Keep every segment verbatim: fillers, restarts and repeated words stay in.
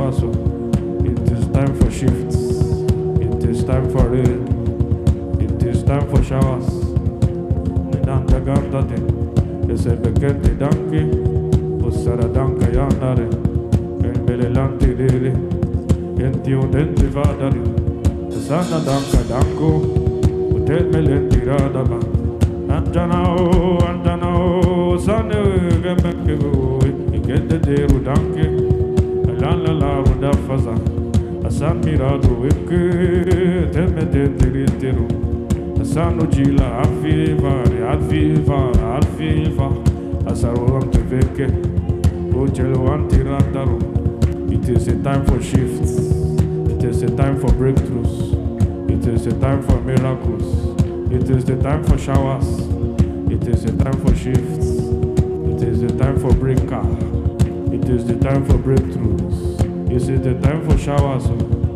showers. So it is time for shifts. It is time for rain. It is time for showers. Nidanta gandate. Ese bekete danke. Usara danka yandare. Embelelanti dele. Enti udenti vadari. Sana danka danko. Utel melenti radaba. Antanao, Antanao, Sanu Gamako, get the day Rudanke, Lala Rudafaza, a San Mirado Wiki, Temedentiru, a San Ugila, Alfiva, Alfiva, Alfiva, a Saruam Teveke, Ojelo Antirandaro. It is a time for shifts, it is a time for breakthroughs, it is a time for miracles. It is the time for showers. It is the time for shifts. It is the time for breaker. It is the time for breakthroughs. It is the time for showers.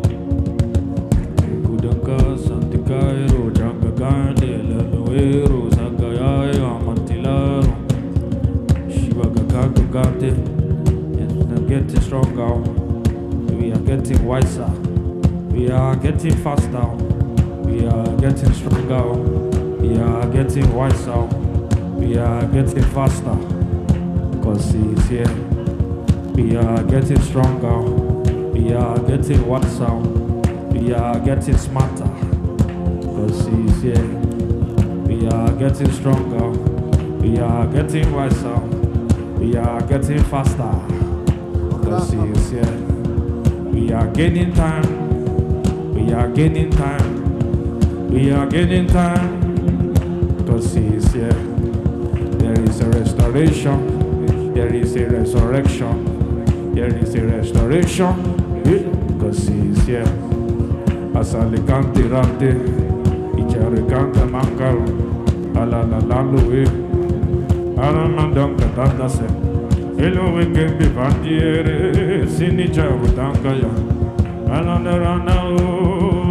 Kudanka Santikairo Jangagande Lanoero Zagaya Amantilaro Shivagaka Gante. We are getting stronger. We are getting wiser. We are getting faster. We are getting stronger. We are getting wiser. We are getting faster. Because He is here. We are getting stronger. We are getting wiser. We are getting smarter. Because He is here. We are getting stronger. We are getting wiser. We are getting faster. Because He is here. We are gaining time. We are gaining time. We are gaining time because He is here. There is a restoration. There is a resurrection. There is a restoration because He is here. Asalikanti rante, icharikanta mankaru, alalalaluwe, aramandanka tandase, elowe kembi vandiere, sinicha udankaya, alandarana.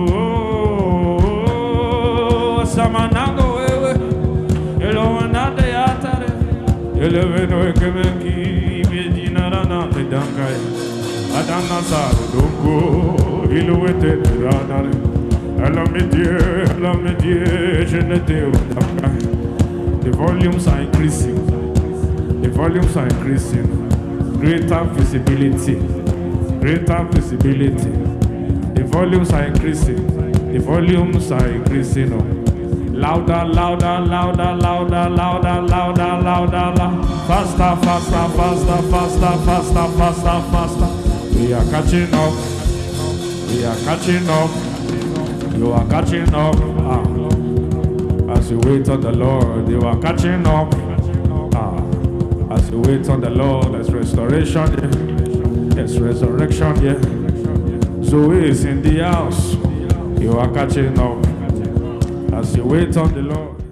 Samanago wewe, elo anade yatare, elo weno ekemeki, medina rana te dankai, adana saru dongo, elo wete radare, elo medie, elo medie, jenete udankai. The volumes are increasing. The volumes are increasing. Greater visibility. Greater visibility. The volumes are increasing. The volumes are increasing. Oh. Louder, louder, louder, louder, louder, louder, louder, louder. Faster, faster, faster, faster, faster, faster, faster. We are catching up. We are catching up. You are catching up. Ah. As you wait on the Lord, you are catching up. Ah. As you wait on the Lord, there's restoration here. There's resurrection here. Zoe is in the house. You are catching up. As you wait on the Lord.